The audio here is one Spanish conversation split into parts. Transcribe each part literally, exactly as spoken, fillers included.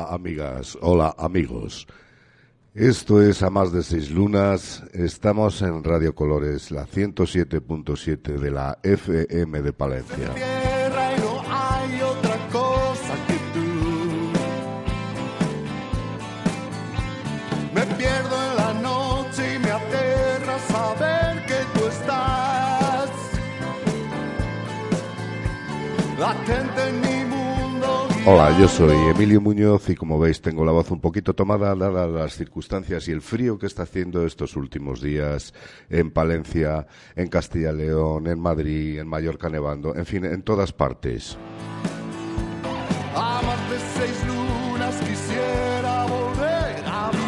Hola amigas, hola amigos. Esto es A Más de Seis Lunas. Estamos en Radio Colores, la ciento siete punto siete de la F M de Palencia. Tierra y no hay otra cosa que tú. Me pierdo en la noche y me aterra saber que tú estás latente en mi mundo. Hola, yo soy Emilio Muñoz y como veis tengo la voz un poquito tomada dadas las circunstancias y el frío que está haciendo estos últimos días en Palencia, en Castilla y León, en Madrid, en Mallorca nevando, en fin, en todas partes. A más de seis lunas quisiera volver a vivir.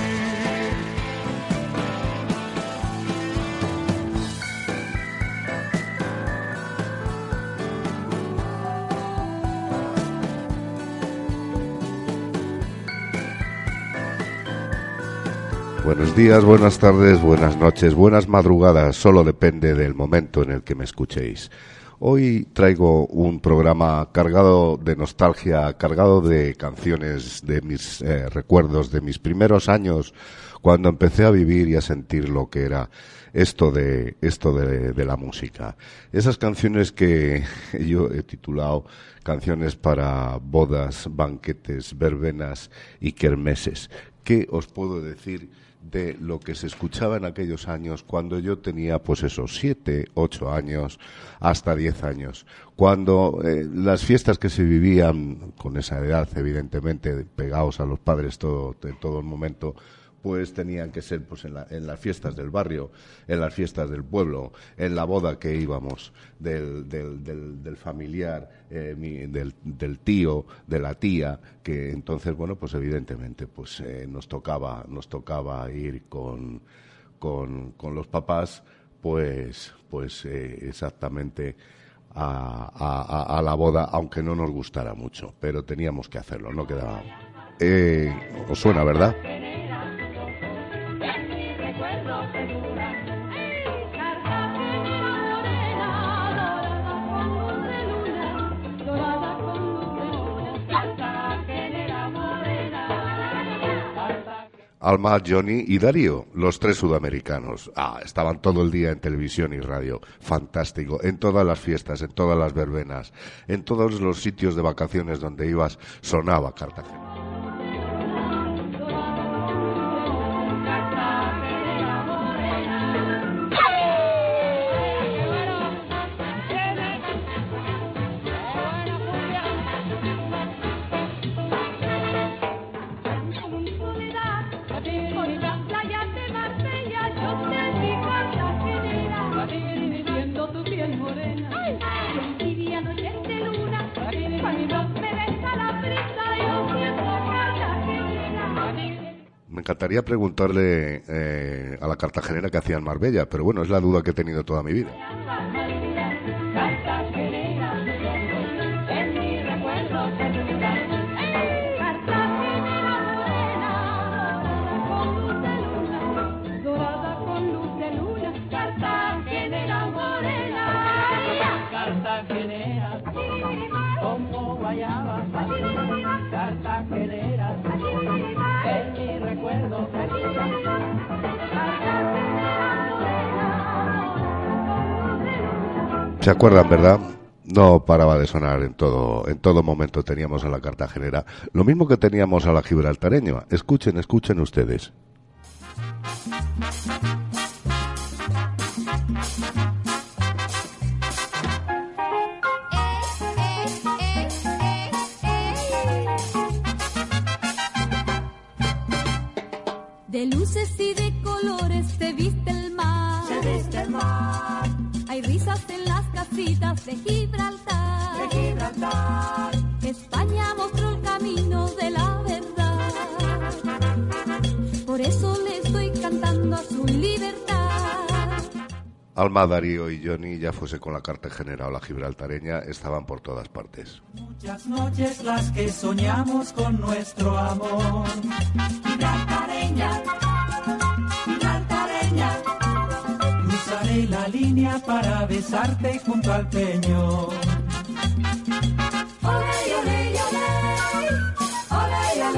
Buenos días, buenas tardes, buenas noches, buenas madrugadas, solo depende del momento en el que me escuchéis. Hoy traigo un programa cargado de nostalgia, cargado de canciones, de mis eh, recuerdos, de mis primeros años, cuando empecé a vivir y a sentir lo que era esto de esto de, de la música. Esas canciones que yo he titulado canciones para bodas, banquetes, verbenas y kermeses. ¿Qué os puedo decir de lo que se escuchaba en aquellos años cuando yo tenía, pues esos siete, ocho años, hasta diez años? Cuando eh, las fiestas que se vivían con esa edad, evidentemente, pegados a los padres todo, en todo el momento, pues tenían que ser pues en, la, en las fiestas del barrio, en las fiestas del pueblo, en la boda que íbamos del, del, del, del familiar, eh, mi, del, del tío, de la tía, que entonces, bueno, pues evidentemente pues eh, nos tocaba nos tocaba ir con, con, con los papás, pues, pues eh, exactamente a, a, a la boda, aunque no nos gustara mucho, pero teníamos que hacerlo, no quedaba. Eh, ¿Os suena, verdad? Alma, Johnny y Darío, los tres sudamericanos. Ah, estaban todo el día en televisión y radio. Fantástico. En todas las fiestas, en todas las verbenas, en todos los sitios de vacaciones donde ibas, sonaba Cartagena. Me encantaría preguntarle eh, a la cartagenera qué hacía en Marbella, pero bueno, es la duda que he tenido toda mi vida. ¿Se acuerdan, verdad? No paraba de sonar en todo, en todo momento teníamos a la cartagenera, lo mismo que teníamos a la gibraltareña. Escuchen, escuchen ustedes. De luces y de colores se viste el mar. Se viste el mar. Hay risas en las casitas de Gibraltar. De Gibraltar. España mostró el camino de la verdad. Por eso le estoy cantando a su libertad. Alma, Darío y Johnny, ya fuese con la cartagenera o la gibraltareña, estaban por todas partes. Muchas noches las que soñamos con nuestro amor. Gibraltareña, gibraltareña. Cruzaré la línea para besarte junto al peñón. Ole, ole, ole, ole, ole.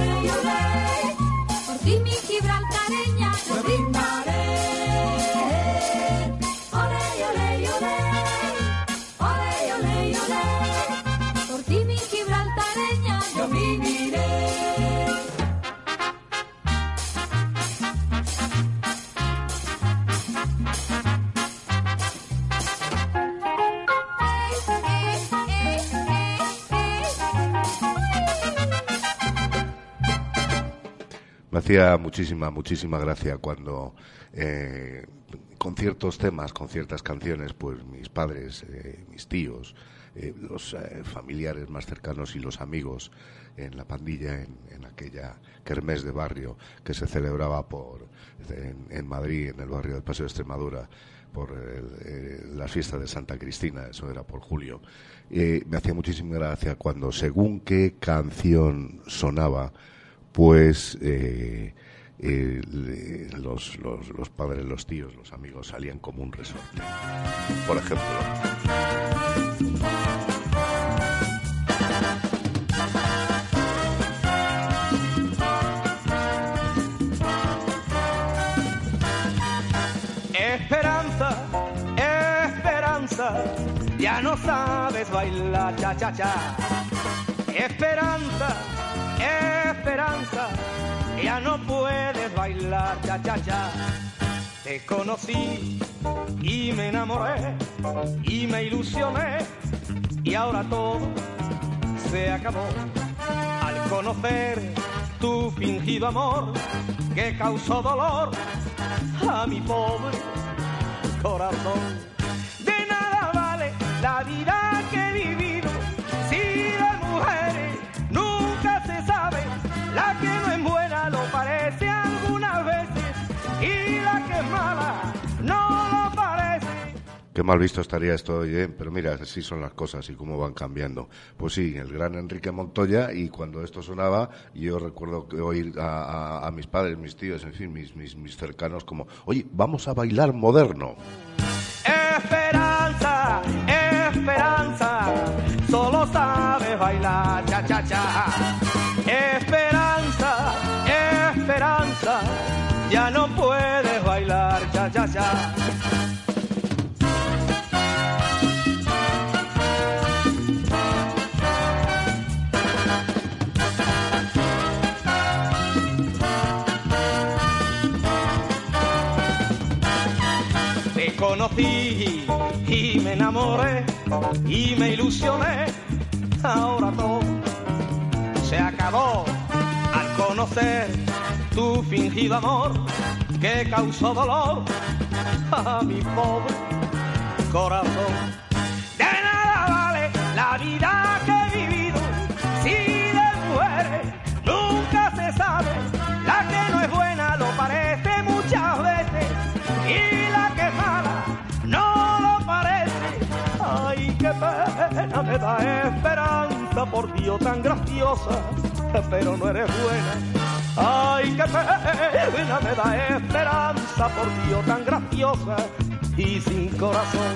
Me hacía muchísima, muchísima gracia cuando eh, con ciertos temas, con ciertas canciones, pues mis padres, eh, mis tíos, eh, los eh, familiares más cercanos y los amigos en la pandilla, en, en aquella kermés de barrio que se celebraba por en, en Madrid, en el barrio del Paseo de Extremadura, por el, eh, las fiestas de Santa Cristina, eso era por julio. Eh, me hacía muchísima gracia cuando según qué canción sonaba, pues eh, eh, los, los, los padres, los tíos, los amigos salían como un resorte. Por ejemplo... Esperanza, esperanza, ya no sabes bailar cha-cha-cha. Esperanza, esperanza, ya no puedes bailar cha-cha-cha. Te conocí y me enamoré y me ilusioné y ahora todo se acabó al conocer tu fingido amor que causó dolor a mi pobre corazón. De nada vale la vida que he vivido si de mujeres nunca se sabe. La que no es buena lo parece algunas veces y la que es mala no lo parece. Qué mal visto estaría esto hoy, ¿eh? Pero mira, así son las cosas y cómo van cambiando. Pues sí, el gran Enrique Montoya, y cuando esto sonaba, yo recuerdo que oír a, a, a mis padres, mis tíos, en fin, mis, mis, mis cercanos, como, oye, vamos a bailar moderno. Esperanza, esperanza, solo sabes bailar cha-cha-cha. Esperanza, esperanza, ya no puedes bailar cha-cha-cha. Conocí y me enamoré y me ilusioné, ahora todo se acabó al conocer tu fingido amor que causó dolor a mi pobre corazón. De nada vale la vida que he vivido si de mujeres nunca se sabe. La que no es buena lo parece muchas veces y la que es mala no lo parece. Ay, qué pena me da esperanza, por Dios tan graciosa, pero no eres buena. Ay, qué pena me da esperanza, por Dios tan graciosa y sin corazón.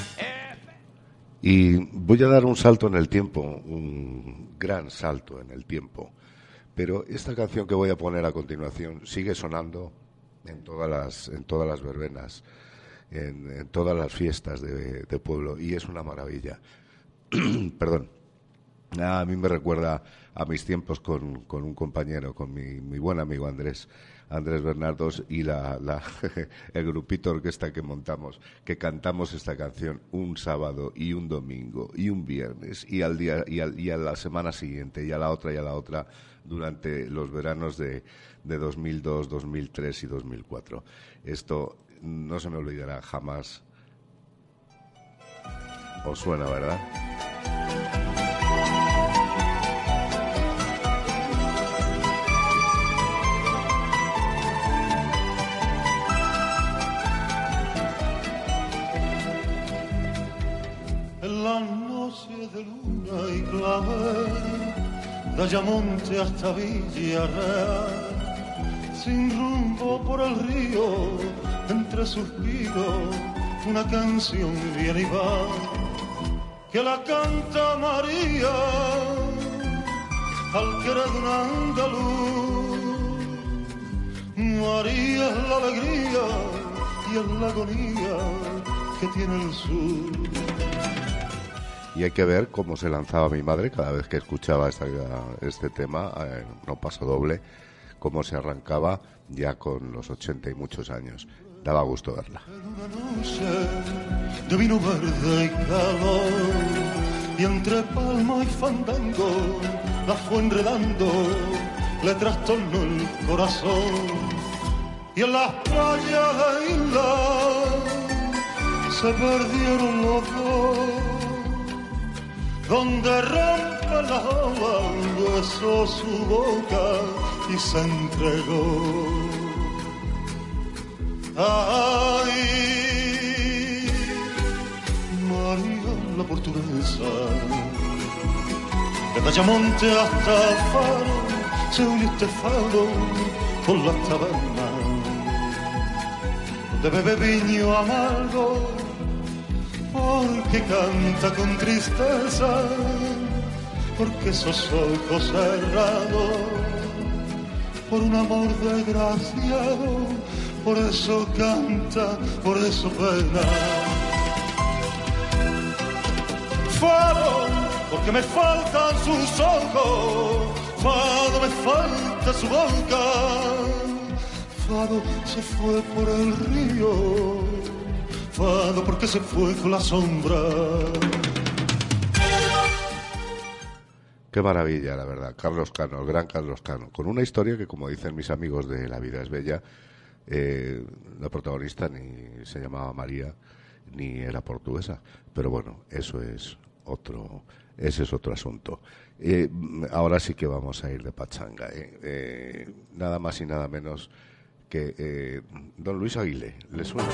Y voy a dar un salto en el tiempo, un gran salto en el tiempo. Pero esta canción que voy a poner a continuación sigue sonando en todas las, en todas las verbenas, en, en todas las fiestas de, de pueblo, y es una maravilla. Perdón. A mí me recuerda a mis tiempos con, con un compañero, con mi, mi buen amigo Andrés, Andrés Bernardos, y la, la, el grupito orquesta que montamos, que cantamos esta canción un sábado y un domingo y un viernes y al día y, al, y a la semana siguiente y a la otra y a la otra durante los veranos de, de dos mil dos, dos mil tres y dos mil cuatro. Esto no se me olvidará jamás. Os suena, ¿verdad? En la noche de luna y clavel, de Ayamonte hasta Villarreal, sin rumbo por el río, entre suspiros, una canción viene y va, que la canta María, al querer de un andaluz. María es la alegría y es la agonía que tiene el sur. Y hay que ver cómo se lanzaba mi madre cada vez que escuchaba esta, este tema, eh, no paso doble, cómo se arrancaba ya con los ochenta y muchos años. Daba gusto verla. Una noche de vino verde y calor, y entre palma y fandango la fue enredando le trastornó el corazón. Y en las playas de isla se perdieron los dos, donde rompe la ola, besó su boca y se entregó. Ay, María la portuguesa, de Tallamonte hasta Faro, se unió este faro por las tabernas, donde bebe viño amargo, porque canta con tristeza, porque esos ojos cerrados, por un amor desgraciado, por eso canta, por eso pena. Fado, porque me faltan sus ojos, Fado, me falta su boca, Fado se fue por el río, Fado porque se fue con la sombra. Qué maravilla, la verdad. Carlos Cano, el gran Carlos Cano, con una historia que, como dicen mis amigos de La vida es bella, eh, la protagonista ni se llamaba María ni era portuguesa, pero bueno, eso es otro, ese es otro asunto. Eh, ahora sí que vamos a ir de pachanga, eh. Eh, nada más y nada menos que eh, don Luis Aguilé. ¿Le suena?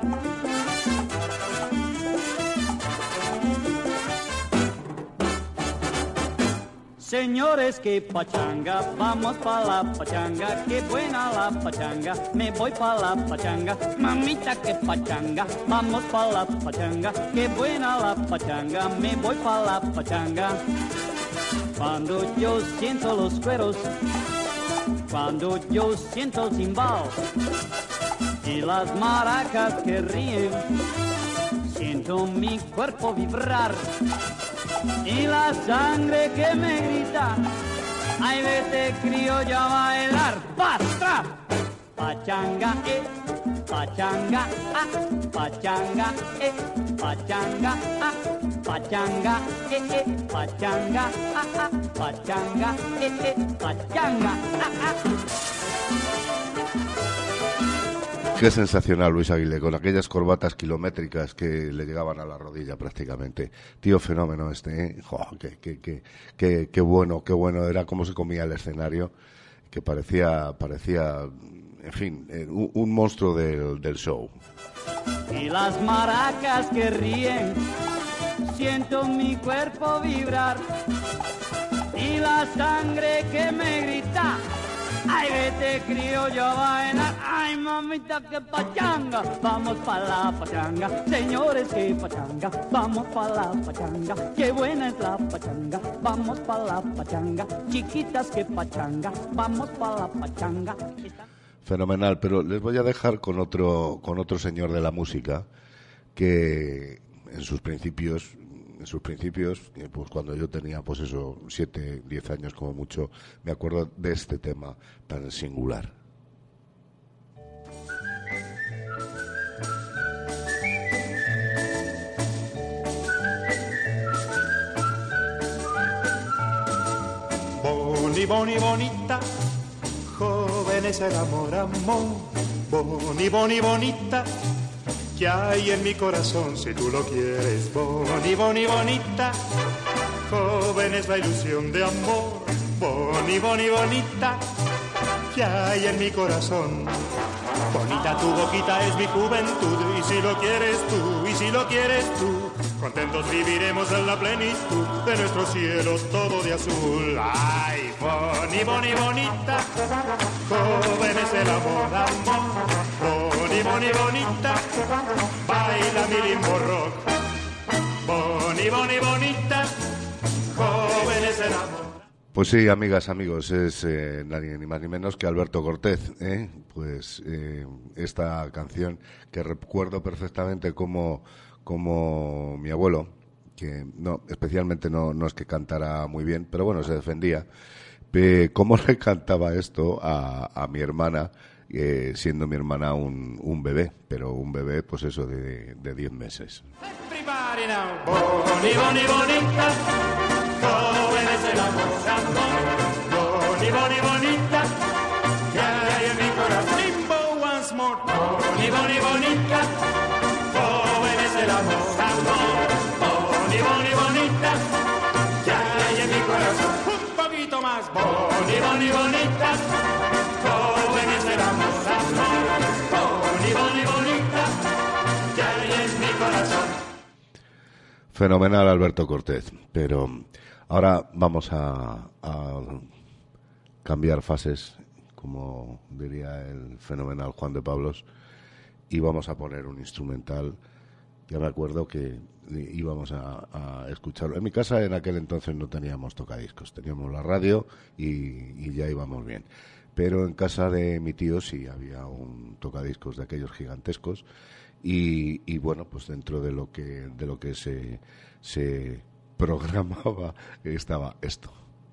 Señores, que pachanga, vamos pa' la pachanga, qué buena la pachanga, me voy pa' la pachanga, mamita que pachanga, vamos pa' la pachanga, qué buena la pachanga, me voy pa' la pachanga. Cuando yo siento los cueros, cuando yo siento el timbal y las maracas que ríen, siento mi cuerpo vibrar y la sangre que me grita, ay, vete criolla a bailar, ¡pastra! Pachanga, eh, pachanga, ah, pachanga, eh, pachanga, ah, pachanga, eh, eh, pachanga, ah, ah, pachanga, eh, eh, pachanga, ah, ah. Qué sensacional Luis Aguilé, con aquellas corbatas kilométricas que le llegaban a la rodilla prácticamente. Tío fenómeno este, ¿eh? Jo, qué, qué, qué, qué, qué bueno, qué bueno. Era como se comía el escenario, que parecía, parecía, en fin, un, un monstruo del, del show. Y las maracas que ríen, siento mi cuerpo vibrar, y la sangre que me grita, ay, vete criollo a bailar, ay, mamita que pachanga, vamos pa' la pachanga, señores que pachanga, vamos pa' la pachanga, qué buena es la pachanga, vamos pa' la pachanga, chiquitas que pachanga, vamos pa' la pachanga. Fenomenal, pero les voy a dejar con otro, con otro señor de la música que en sus principios, en sus principios, pues cuando yo tenía, pues eso, siete, diez años como mucho, me acuerdo de este tema tan singular. Boni, boni, bonita, jóvenes el amor, amor. Boni, boni, bonita, que hay en mi corazón si tú lo quieres. Boni, boni, bonita, joven es la ilusión de amor. Boni, boni, bonita, que hay en mi corazón. Bonita tu boquita es mi juventud, y si lo quieres tú, y si lo quieres tú, contentos viviremos en la plenitud de nuestros cielos todo de azul. Ay, boni, boni, bonita, joven es el amor, amor. Boni, boni, bonita, baila mi limbo rock. Boni, boni, bonita, joven es el amor. Pues sí, amigas, amigos, es eh, nadie ni más ni menos que Alberto Cortés, ¿eh? Pues eh, esta canción que recuerdo perfectamente como, como mi abuelo, que no, especialmente no, no es que cantara muy bien, pero bueno, se defendía, eh, cómo le cantaba esto a, a mi hermana, eh, siendo mi hermana un, un bebé, pero un bebé, pues eso, de, de diez meses. Everybody now, boni, boni, bonita, joven es el amor, amor. Boni, Boni, boni, bonita, que hay en mi corazón. Limbo once more. Boni, boni, bonita, joven es el amor. Boni, boni, bonita, que hay en mi corazón. Un poquito más. Boni, boni, bonita, joven es el amor. Boni, boni, bonita, que hay en mi corazón. Fenomenal, Alberto Cortés, pero ahora vamos a, a cambiar fases, como diría el fenomenal Juan de Pablos, y vamos a poner un instrumental. Ya me acuerdo que íbamos a, a escucharlo. En mi casa en aquel entonces no teníamos tocadiscos, teníamos la radio y, y ya íbamos bien. Pero en casa de mi tío sí había un tocadiscos de aquellos gigantescos. Y, y bueno, pues dentro de lo que de lo que se, se programaba estaba esto.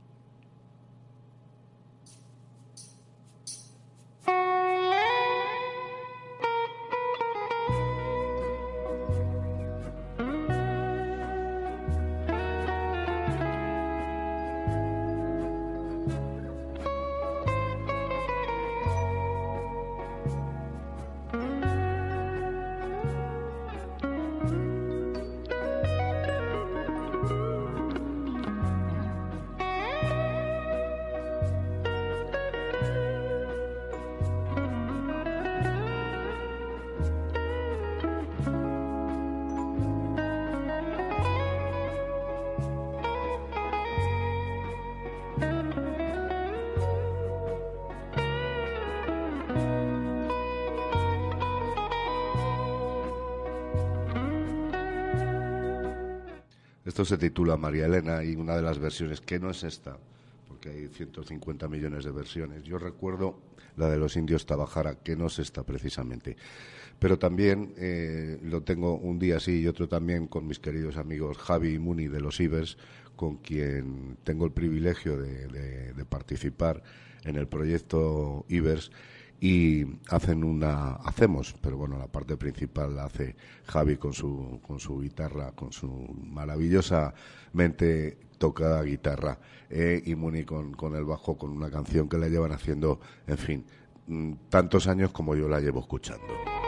Esto se titula María Elena y una de las versiones, que no es esta, porque hay ciento cincuenta millones de versiones. Yo recuerdo la de los Indios Tabajara, que no es esta precisamente. Pero también eh, lo tengo un día sí y otro también con mis queridos amigos Javi y Muni de los Ibers, con quien tengo el privilegio de, de, de participar en el proyecto Ibers. Y hacen una, hacemos, pero bueno, la parte principal la hace Javi con su, con su guitarra, con su maravillosamente tocada guitarra, eh, y Muni con, con el bajo, con una canción que la llevan haciendo, en fin, tantos años como yo la llevo escuchando.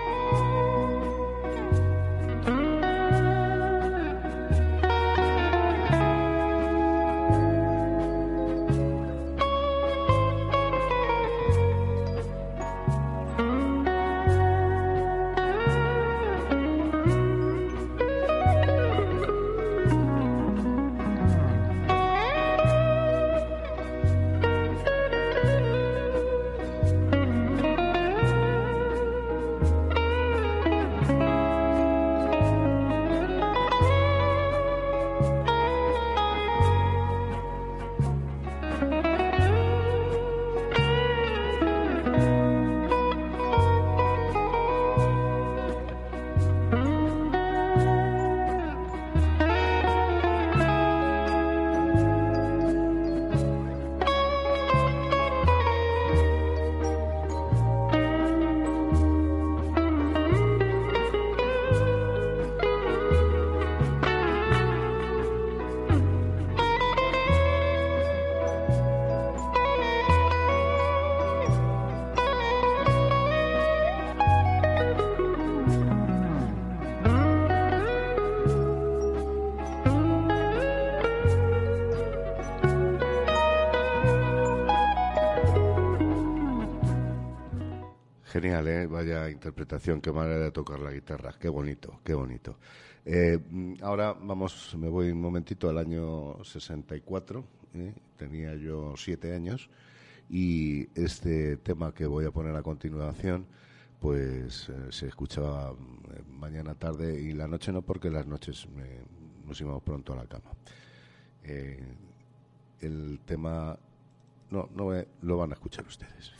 Genial, ¿eh? Vaya interpretación, qué manera de tocar la guitarra, qué bonito, qué bonito. Eh, ahora vamos, me voy un momentito al año sesenta y cuatro, ¿eh? Tenía yo siete años y este tema que voy a poner a continuación pues eh, se escuchaba eh, mañana, tarde y la noche no, porque las noches eh, nos íbamos pronto a la cama. Eh, el tema, no, no eh, lo van a escuchar ustedes.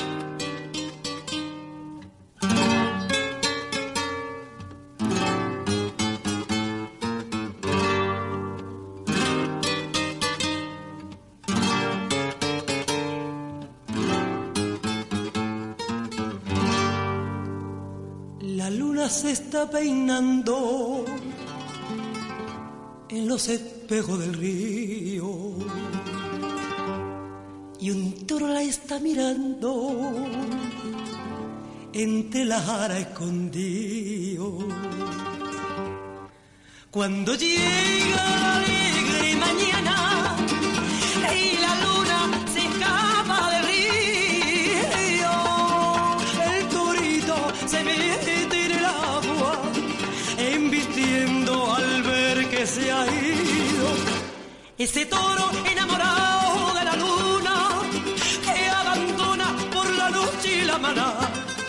Se está peinando en los espejos del río y un toro la está mirando entre la jara escondido. Cuando llega la alegre mañana y la luna se escapa del río, el torito se mete en el agua, embistiendo al ver que se ha ido. Ese toro enamorado de la luna que abandona por la noche y la maná,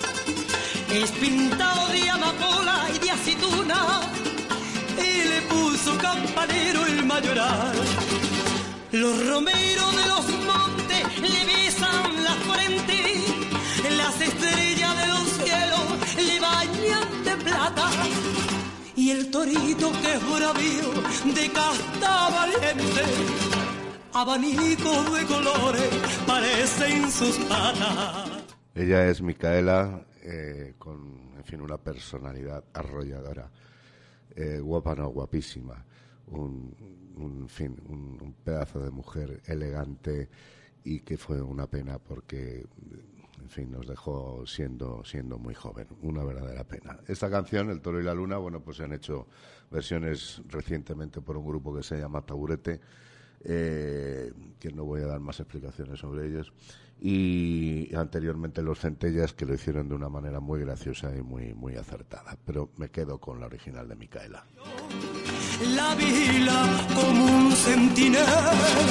es pintado de amapola y de aceituna y le puso campanero el mayoral. Los romeros de los montes le besan la frente, las estrellas de los cielos le bañan de plata, y el torito que es bravío de casta valiente, abanicos de colores parecen sus patas. Ella es Micaela, eh, con, en fin, una personalidad arrolladora, eh, guapa no, guapísima, un, un, en fin, un, un pedazo de mujer elegante, y que fue una pena porque, en fin, nos dejó siendo siendo muy joven, una verdadera pena. Esta canción, El toro y la luna, bueno, pues se han hecho versiones recientemente por un grupo que se llama Taburete, eh, que no voy a dar más explicaciones sobre ellos, y anteriormente Los Centellas, que lo hicieron de una manera muy graciosa y muy muy acertada, pero me quedo con la original de Micaela. La vigila como un centinela,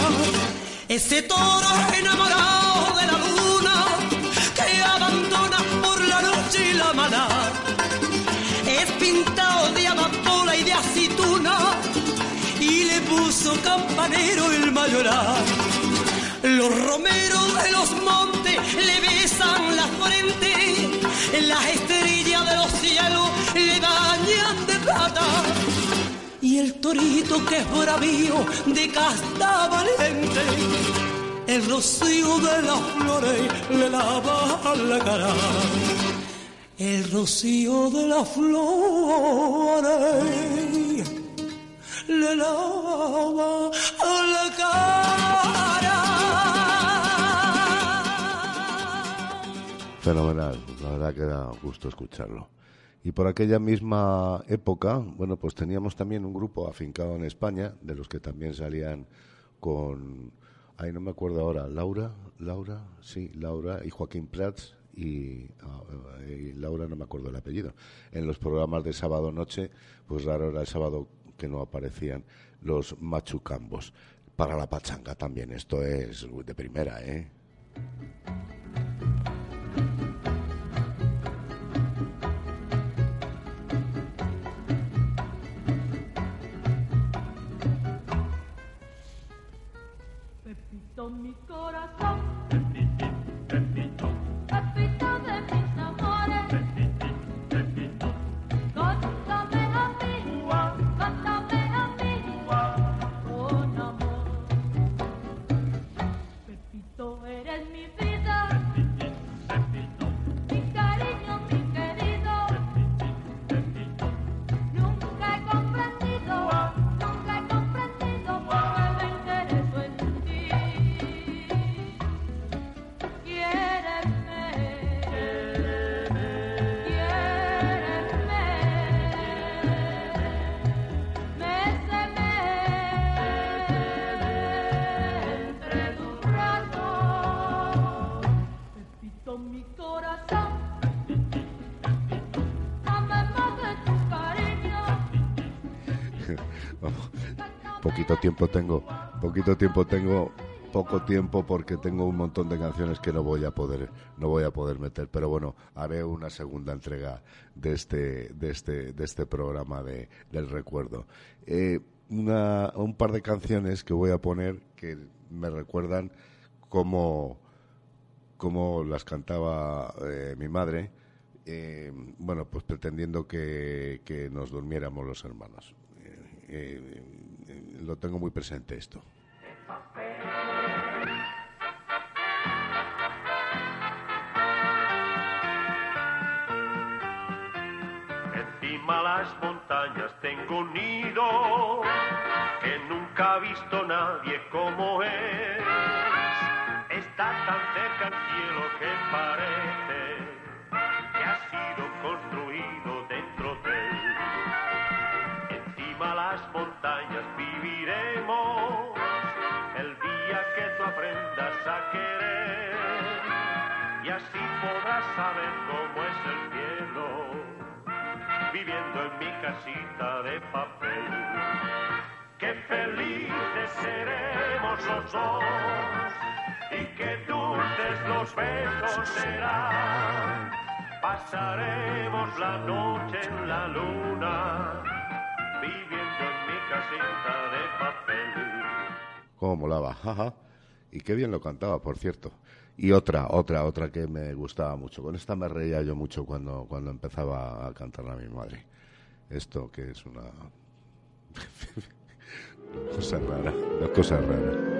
ese toro enamorado de la luna que abandona por la noche y la maná, es pintado de amapola y de aceituna y le puso campanero el mayoral. Los romeros de los montes le besan la frente, las estrellas de los cielos le bañan de plata, y el torito que es bravío de casta valiente, el rocío de las flores le lava la cara. El rocío de las flores le lava la cara. Fenomenal, la verdad que da gusto escucharlo. Y por aquella misma época, bueno, pues teníamos también un grupo afincado en España, de los que también salían con, ay, no me acuerdo ahora, Laura, Laura, sí, Laura y Joaquín Prats, y, uh, y Laura no me acuerdo el apellido. En los programas de sábado noche, pues raro era el sábado que no aparecían los machucambos. Para la pachanga también, esto es de primera, ¿eh? Pepito, mi corazón, Pepito, Pepito, Pepito de mis amores, Pepito, Pepito, cántame a mí, cántame a mí, con amor. Pepito, eres mi vida, Pepito, Pepito, mi cariño, mi querido, Pepito, Pepito, nunca he comprendido, nunca he comprendido por qué me intereso en ti. Quiéreme, quiéreme, méceme entre tus brazos, Pepito, mi corazón, dame más de tu cariño. Vamos, poquito tiempo tengo, poquito tiempo tengo, poco tiempo porque tengo un montón de canciones que no voy a poder, no voy a poder meter, pero bueno, haré una segunda entrega de este, de este, de este programa de, del recuerdo. Eh, una, un par de canciones que voy a poner que me recuerdan cómo, cómo las cantaba eh, mi madre, eh, bueno, pues pretendiendo que, que nos durmiéramos los hermanos. Eh, eh, lo tengo muy presente esto. Encima las montañas tengo un nido que nunca ha visto nadie como es. está tan cerca el cielo que parece que ha sido construido dentro de él. Encima las montañas viviremos el día que tú aprendas a querer, y así podrás saber cómo es el cielo, viviendo en mi casita de papel. Qué felices seremos los dos, y qué dulces los besos serán. Pasaremos la noche en la luna, viviendo en mi casita de papel. Cómo molaba, jaja. Y qué bien lo cantaba, por cierto. Y otra, otra, otra que me gustaba mucho. Con esta me reía yo mucho cuando, cuando empezaba a cantarla a mi madre. Esto que es una... una cosa rara, una cosa rara.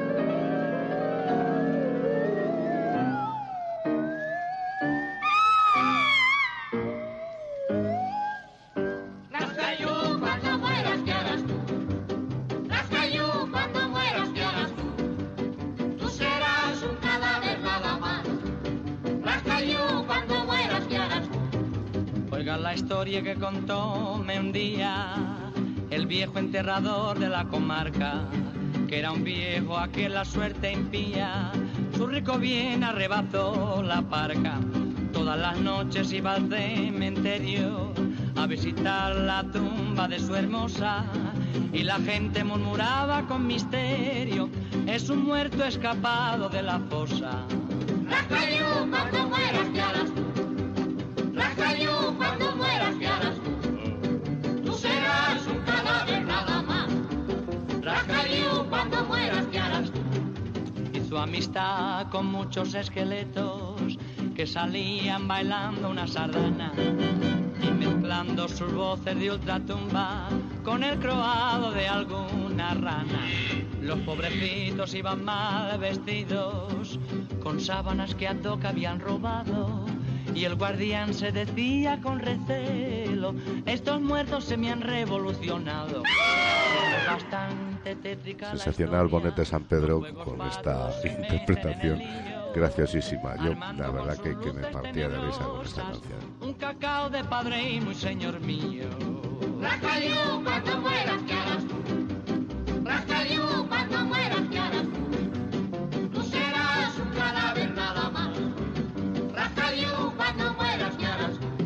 La historia que contóme un día el viejo enterrador de la comarca, que era un viejo a quien la suerte impía, su rico bien arrebató la parca. Todas las noches iba al cementerio a visitar la tumba de su hermosa, y la gente murmuraba con misterio: es un muerto escapado de la fosa. Rascayú, cuando mueras te harás tú. Rascayú, cuando mueras te harás tú. Tú serás un cadáver nada más. Rascayú, cuando mueras te harás tú. Hizo amistad con muchos esqueletos que salían bailando una sardana y mezclando sus voces de ultratumba con el croado de alguna rana. Los pobrecitos iban mal vestidos, con sábanas que a toca habían robado, y el guardián se decía con recelo: estos muertos se me han revolucionado. Bastante tétrica. Sensacional Bonete San Pedro con esta interpretación graciosísima. Yo la verdad que, que me partía de risa con esta canción. Un cacao de padre y muy señor mío. Rascayú, cuando mueras te harás tú. Rascayú, cuando mueras te harás tú. Tú serás un cadáver nada más. Rascayú, cuando mueras te harás tú.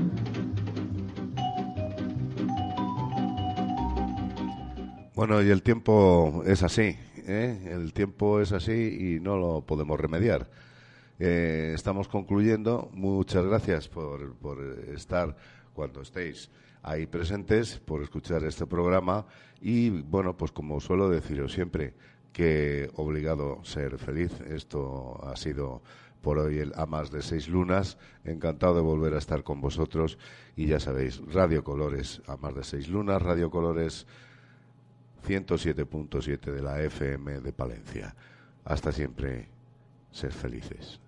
Bueno, y el tiempo es así, ¿eh? El tiempo es así y no lo podemos remediar. Eh, estamos concluyendo. Muchas gracias por, por estar cuando estéis ahí presentes, por escuchar este programa y, bueno, pues como suelo deciros siempre, que obligado ser feliz. Esto ha sido por hoy el A Más de Seis Lunas. Encantado de volver a estar con vosotros y ya sabéis, Radio Colores, A Más de Seis Lunas, Radio Colores ciento siete punto siete de la F M de Palencia. Hasta siempre, ser felices.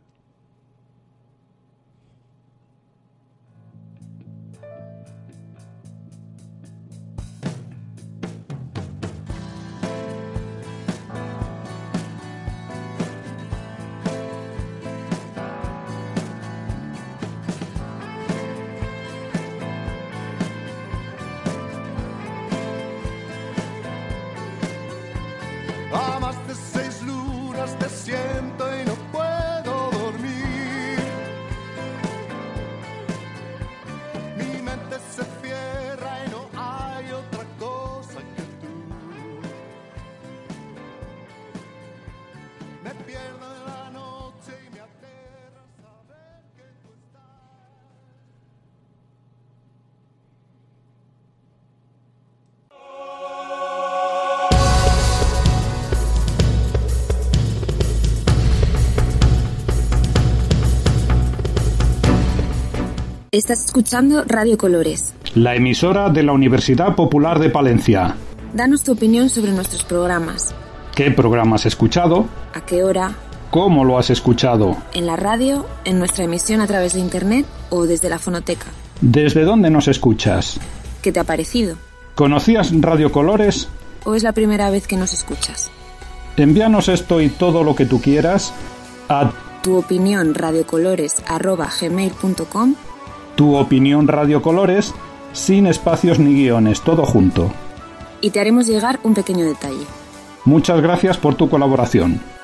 A más de seis lunas te siento y no puedo dormir. Mi mente se cierra y no hay otra cosa que tú. Me pierdo en la noche y me aterra saber que tú estás. Estás escuchando Radio Colores, la emisora de la Universidad Popular de Palencia. Danos tu opinión sobre nuestros programas. ¿Qué programa has escuchado? ¿A qué hora? ¿Cómo lo has escuchado? ¿En la radio, en nuestra emisión a través de internet o desde la fonoteca? ¿Desde dónde nos escuchas? ¿Qué te ha parecido? ¿Conocías Radio Colores? ¿O es la primera vez que nos escuchas? Envíanos esto y todo lo que tú quieras a tu opinión radiocolores arroba gmail punto com. Tu opinión radiocolores, sin espacios ni guiones, todo junto. Y te haremos llegar un pequeño detalle. Muchas gracias por tu colaboración.